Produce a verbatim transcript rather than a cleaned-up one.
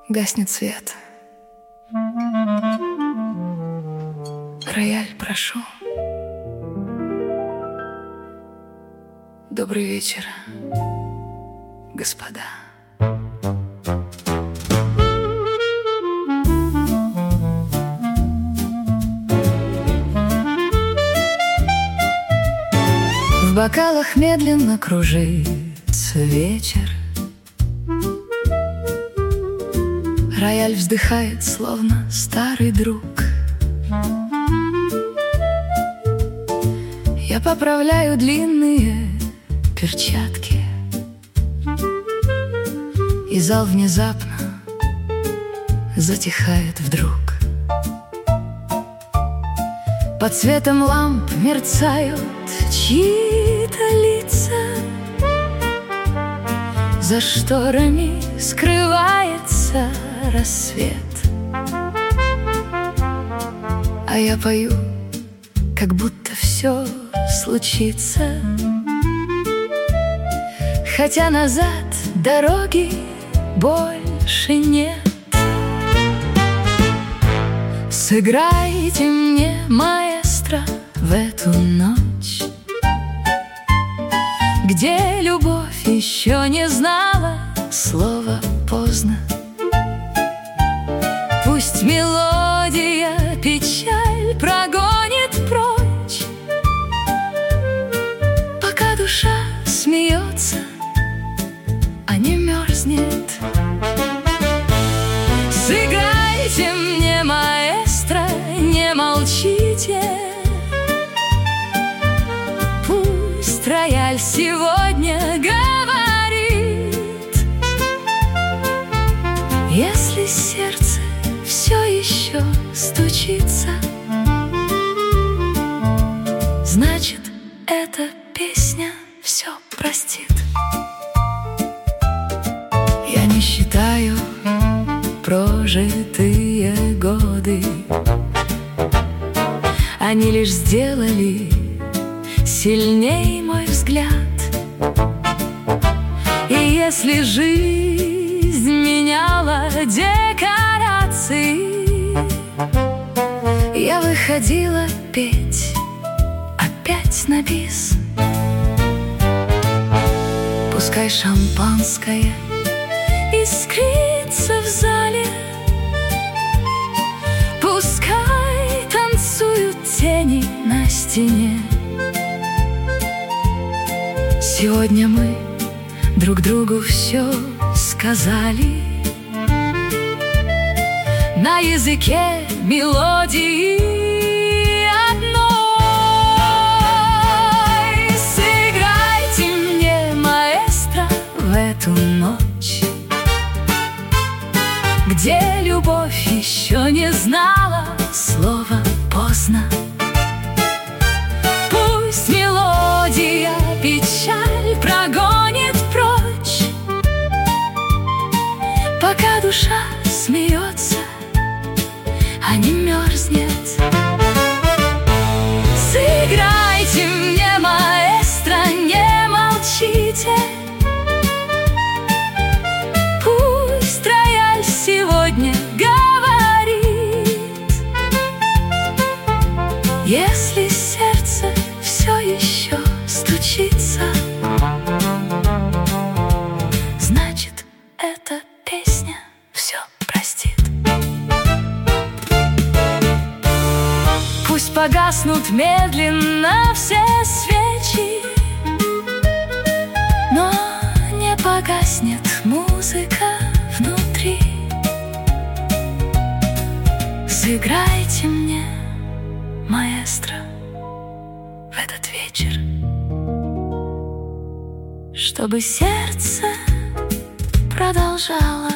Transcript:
Гаснет свет. Рояль, прошу. Добрый вечер, господа. В бокалах медленно кружится вечер. Рояль вздыхает, словно старый друг. Я поправляю длинные перчатки, и зал внезапно затихает вдруг. Под светом ламп мерцают чьи-то лица, за шторами скрывается рассвет. А я пою, как будто все случится, хотя назад дороги больше нет. Сыграйте мне, маэстро, в эту ночь, где любовь еще не знала слова «поздно». Пусть мелодия печаль прогонит прочь, пока душа смеется, а не мерзнет. Сыграйте мне, маэстро, не молчите. Пусть рояль сегодня говорит, если сердце все еще стучится, значит, эта песня все простит. Я не считаю прожитые годы, они лишь сделали сильней мой взгляд. И если жизнь меняла декорации, я выходила петь опять на бис. Пускай шампанское искрится в зале, пускай танцуют тени на стене. Сегодня мы друг другу все сказали на языке мелодии одной. Сыграйте мне, маэстро, в эту ночь, где любовь еще не знала слова «поздно». Пусть мелодия печаль прогонит прочь, пока душа смеется, а не мерзнет. Сыграйте мне, маэстро, не молчите. Пусть рояль сегодня говорит, если сердце все еще стучится, значит, эта песня все простит. Пусть погаснут медленно все свечи, но не погаснет музыка внутри. Сыграйте мне, маэстро, в этот вечер, чтобы сердце продолжало